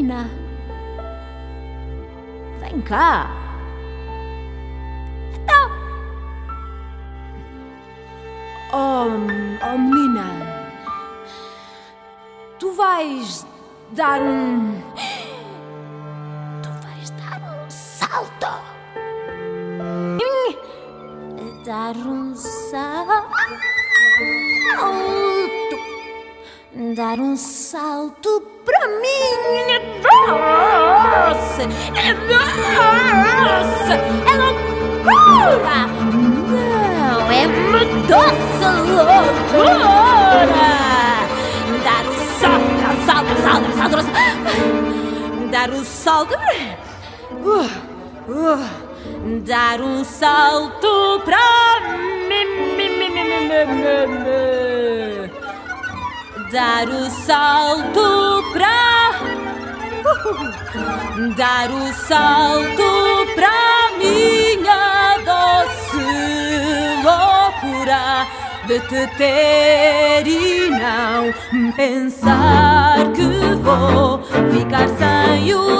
menina, vem cá. Então, oh menina, tu vais dar um salto. Dar um salto. Dar um salto para mim. Nossa, é loucura. Não, é uma doce loucura. Dar um salto. Dar um salto. Dar um salto pra mim. Dar o salto pra dar o salto pra minha doce loucura de te ter e não pensar que vou ficar sem o